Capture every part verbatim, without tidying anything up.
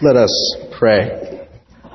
Let us pray.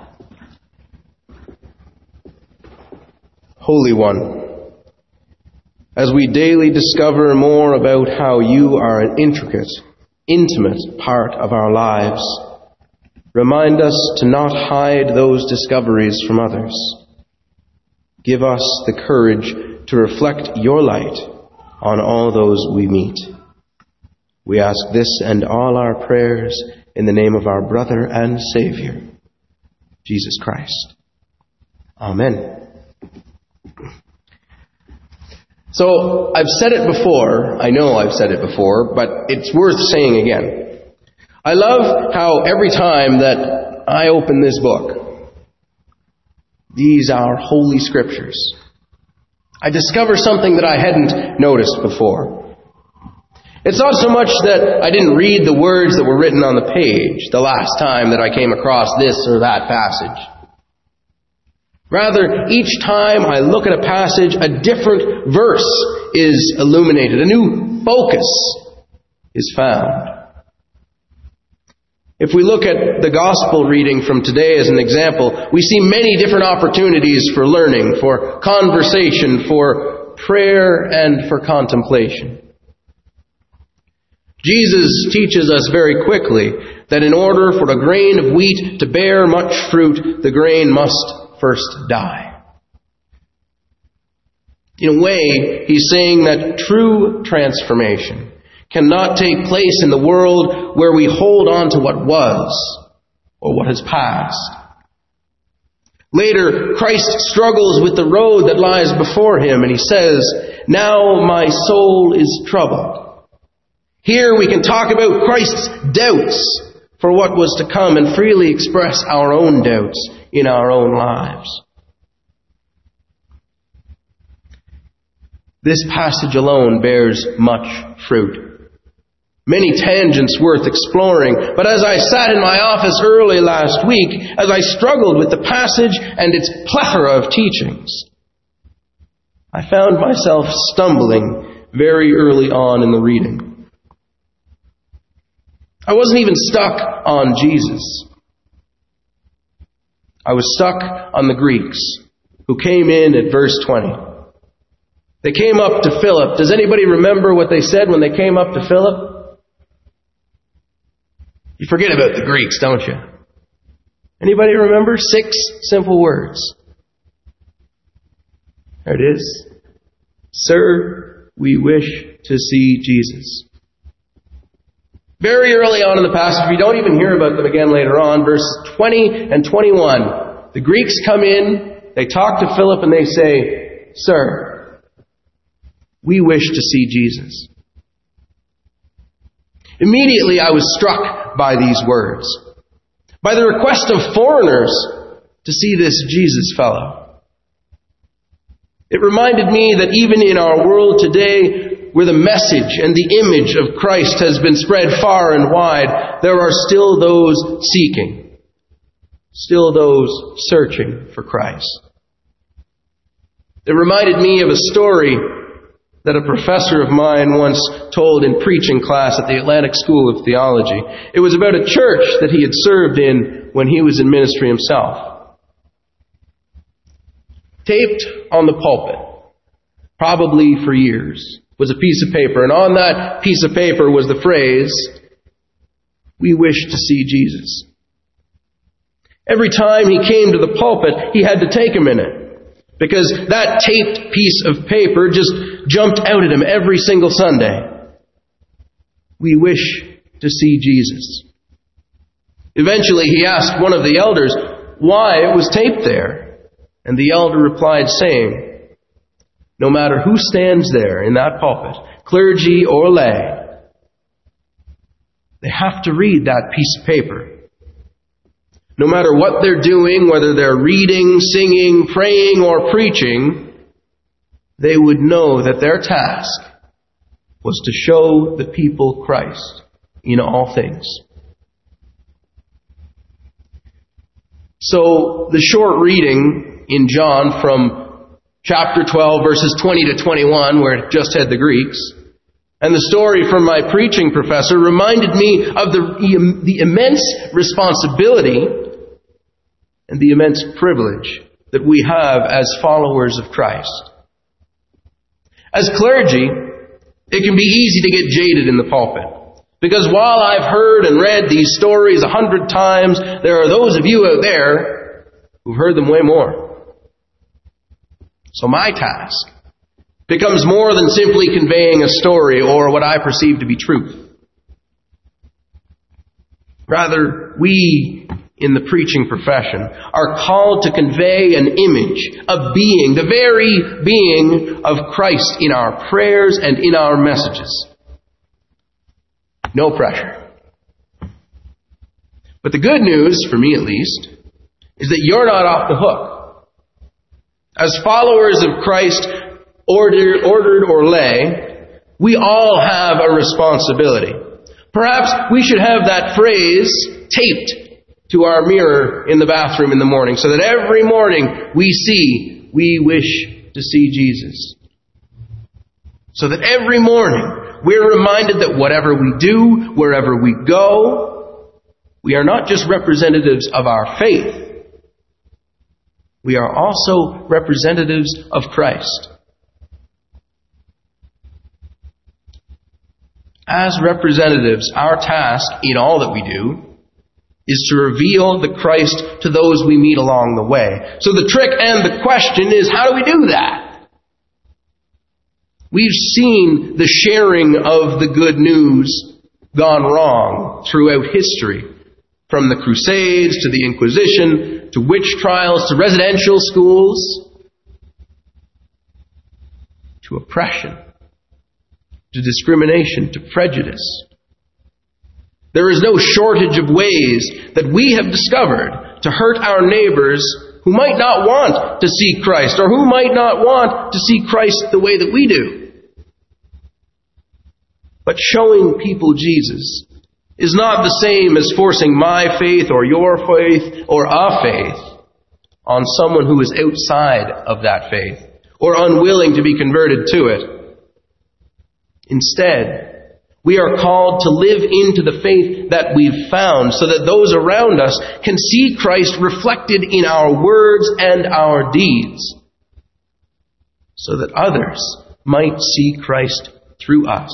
Holy One, as we daily discover more about how you are an intricate, intimate part of our lives, remind us to not hide those discoveries from others. Give us the courage to reflect your light on all those we meet. We ask this and all our prayers in the name of our brother and Savior, Jesus Christ. Amen. So, I've said it before, I know I've said it before, but it's worth saying again. I love how every time that I open this book, these are holy scriptures, I discover something that I hadn't noticed before. It's not so much that I didn't read the words that were written on the page the last time that I came across this or that passage. Rather, each time I look at a passage, a different verse is illuminated. A new focus is found. If we look at the gospel reading from today as an example, we see many different opportunities for learning, for conversation, for prayer, and for contemplation. Jesus teaches us very quickly that in order for a grain of wheat to bear much fruit, the grain must first die. In a way, he's saying that true transformation cannot take place in the world where we hold on to what was or what has passed. Later, Christ struggles with the road that lies before him, and he says, "Now my soul is troubled." Here we can talk about Christ's doubts for what was to come and freely express our own doubts in our own lives. This passage alone bears much fruit. Many tangents worth exploring, but as I sat in my office early last week, as I struggled with the passage and its plethora of teachings, I found myself stumbling very early on in the reading. I wasn't even stuck on Jesus. I was stuck on the Greeks who came in at verse twenty. They came up to Philip. Does anybody remember what they said when they came up to Philip? You forget about the Greeks, don't you? Anybody remember? Six simple words. There it is. Sir, we wish to see Jesus. Very early on in the passage, we don't even hear about them again later on, verses twenty and twenty-one. The Greeks come in, they talk to Philip, and they say, "Sir, we wish to see Jesus." Immediately I was struck by these words, by the request of foreigners to see this Jesus fellow. It reminded me that even in our world today, where the message and the image of Christ has been spread far and wide, there are still those seeking, still those searching for Christ. It reminded me of a story that a professor of mine once told in preaching class at the Atlantic School of Theology. It was about a church that he had served in when he was in ministry himself. Taped on the pulpit, probably for years, was a piece of paper, and on that piece of paper was the phrase, "We wish to see Jesus." Every time he came to the pulpit, he had to take a minute, because that taped piece of paper just jumped out at him every single Sunday. We wish to see Jesus. Eventually he asked one of the elders why it was taped there, and the elder replied saying, "No matter who stands there in that pulpit, clergy or lay, they have to read that piece of paper. No matter what they're doing, whether they're reading, singing, praying, or preaching, they would know that their task was to show the people Christ in all things." So, the short reading in John from chapter twelve, verses twenty to twenty-one, where it just had the Greeks, And the story from my preaching professor reminded me of the, the immense responsibility and the immense privilege that we have as followers of Christ. As clergy, it can be easy to get jaded in the pulpit. Because while I've heard and read these stories a hundred times, there are those of you out there who've heard them way more. So my task becomes more than simply conveying a story or what I perceive to be truth. Rather, we in the preaching profession are called to convey an image, a being, the very being of Christ in our prayers and in our messages. No pressure. But the good news, for me at least, is that you're not off the hook. As followers of Christ, Ordered, ordered or lay, we all have a responsibility. Perhaps we should have that phrase taped to our mirror in the bathroom in the morning so that every morning we see, we wish to see Jesus. So that every morning we're reminded that whatever we do, wherever we go, we are not just representatives of our faith. We are also representatives of Christ. As representatives, our task in all that we do is to reveal the Christ to those we meet along the way. So the trick and the question is, how do we do that? We've seen the sharing of the good news gone wrong throughout history. From the Crusades to the Inquisition to witch trials to residential schools to oppression, to discrimination, to prejudice. There is no shortage of ways that we have discovered to hurt our neighbors who might not want to see Christ or who might not want to see Christ the way that we do. But showing people Jesus is not the same as forcing my faith or your faith or a faith on someone who is outside of that faith or unwilling to be converted to it. Instead, we are called to live into the faith that we've found so that those around us can see Christ reflected in our words and our deeds, so that others might see Christ through us.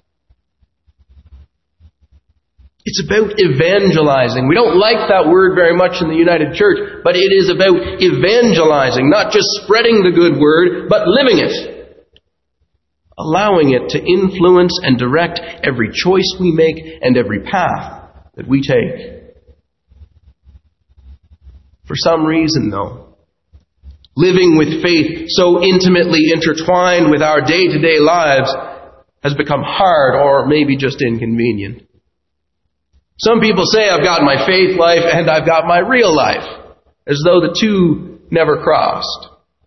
It's about evangelizing. We don't like that word very much in the United Church, but it is about evangelizing, not just spreading the good word, but living it. Allowing it to influence and direct every choice we make and every path that we take. For some reason, though, living with faith so intimately intertwined with our day-to-day lives has become hard or maybe just inconvenient. Some people say, I've got my faith life and I've got my real life, as though the two never crossed.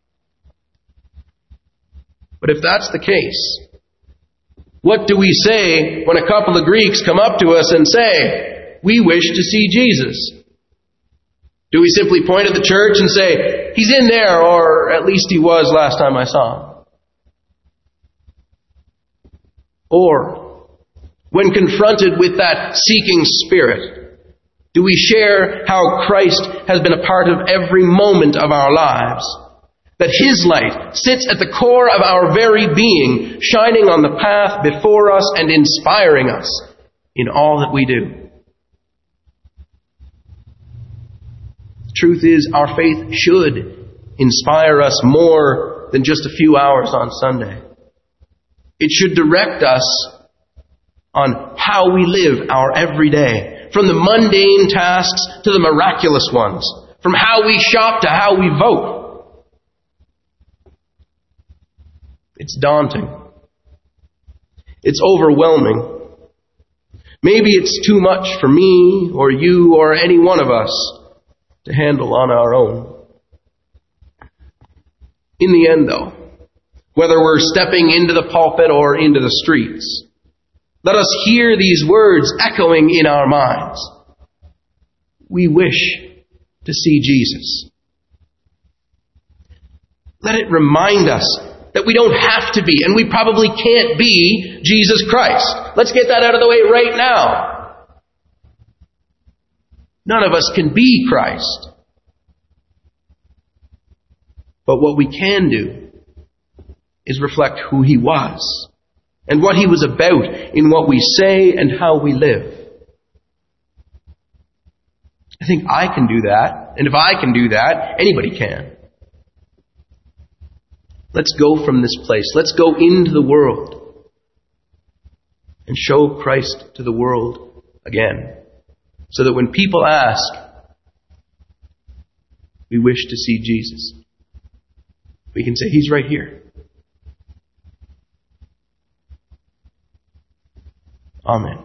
But if that's the case, what do we say when a couple of Greeks come up to us and say, we wish to see Jesus? Do we simply point at the church and say, he's in there, or at least he was last time I saw him? Or, when confronted with that seeking spirit, do we share how Christ has been a part of every moment of our lives? That His light sits at the core of our very being, shining on the path before us and inspiring us in all that we do. The truth is, our faith should inspire us more than just a few hours on Sunday. It should direct us on how we live our everyday, from the mundane tasks to the miraculous ones, from how we shop to how we vote. It's daunting. It's overwhelming. Maybe it's too much for me or you or any one of us to handle on our own. In the end, though, whether we're stepping into the pulpit or into the streets, let us hear these words echoing in our minds. We wish to see Jesus. Let it remind us that we don't have to be, and we probably can't be Jesus Christ. Let's get that out of the way right now. None of us can be Christ. But what we can do is reflect who He was and what He was about in what we say and how we live. I think I can do that, and if I can do that, anybody can. Let's go from this place. Let's go into the world and show Christ to the world again, so that when people ask, we wish to see Jesus, we can say, He's right here. Amen.